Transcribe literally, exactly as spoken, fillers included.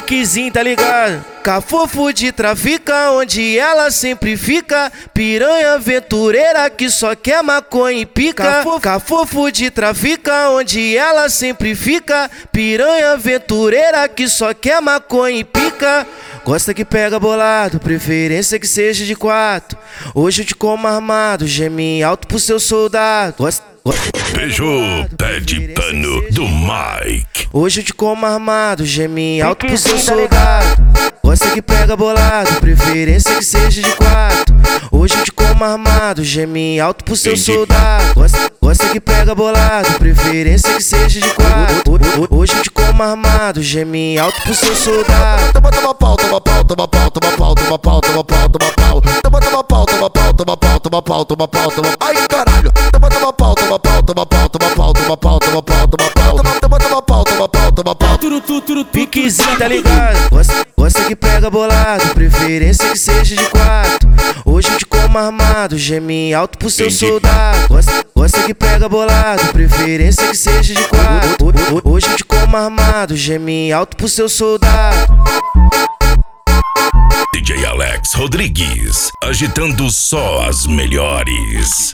piquezinho, tá ligado? Cafofo de trafica, onde ela sempre fica. Piranha aventureira que só quer maconha e pica. Cafofo de trafica, onde ela sempre fica. Piranha aventureira que só quer maconha e pica. Gosta que pega bolado, preferência que seja de quatro. Hoje eu te como armado, geme alto pro seu soldado. Gosta Beijo, pé de pano do Mike. Hoje eu te como armado, geme alto pro seu soldado. Gosta que pega bolado, preferência que seja de quatro. Hoje eu te como armado, geme alto pro seu soldado. Gosta, gosta que pega bolado, preferência que seja de quatro. Hoje eu te como armado, geme alto pro seu soldado. Toma, toma pau, toma pau, toma pau, toma pau, toma pau, toma pau, toma pau. Toma, toma pau, toma pau, toma pau, toma pau, toma pau, toma. Ai, caralho. Toma, toma pau, toma pau, toma pau, toma pau, toma pau, toma pau, toma pau. Toma, toma, toma pau, toma pau, toma pau. Piquezinho, tá ligado? Gosta, gosta que pega bolado, preferência que seja de quatro. Hoje eu te como armado, geme alto pro seu soldado. Gosta, gosta que pega bolado, preferência que seja de quatro. Hoje eu te como armado, geme alto pro seu soldado. D J Alex Rodrigues, agitando só as melhores.